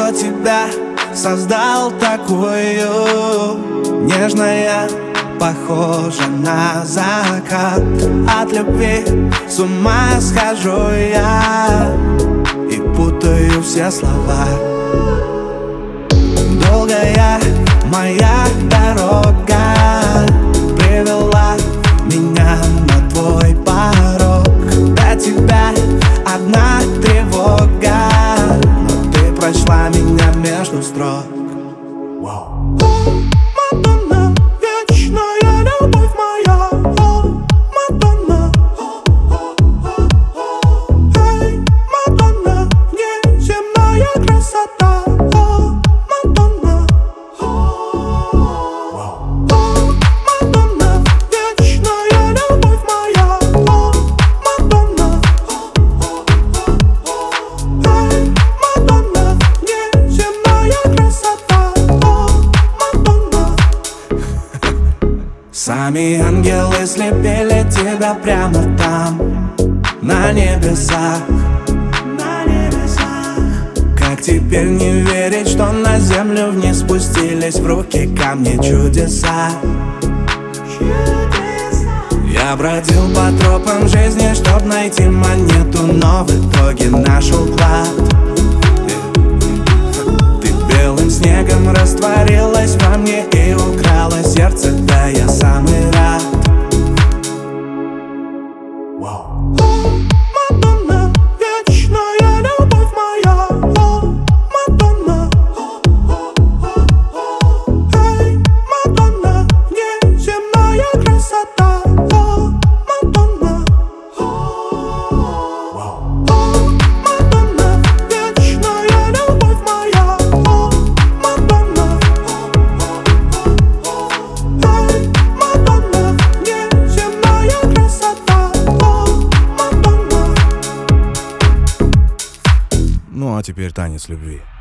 Кто тебя создал такую? Нежная, похожа на закат. От любви с ума схожу я и путаю все слова. Долгая моя дорога привела меня на твой порог. До тебя одна тревога, но ты прочла меня между строк. Мадонна, вечная любовь моя. Мадонна, эй, Мадонна, неземная красота. Мадонна, Мадонна, вечная любовь моя. Мадонна, эй, Мадонна, неземная красота. Сами ангелы слепили тебя прямо там, на небесах. Как теперь не верить, что на землю вниз спустились в руки камни чудеса? Я бродил по тропам жизни, чтоб найти монету, но в итоге нашел клад. Ты белым снегом растворилась во мне и украла сердце, да я самый рад. Мадонна, вечная любовь моя. Мадонна, эй, Мадонна, неземная красота. Мадонна, Мадонна, вечная любовь моя. Мадонна, эй, Мадонна, неземная красота. Ну а теперь танец любви.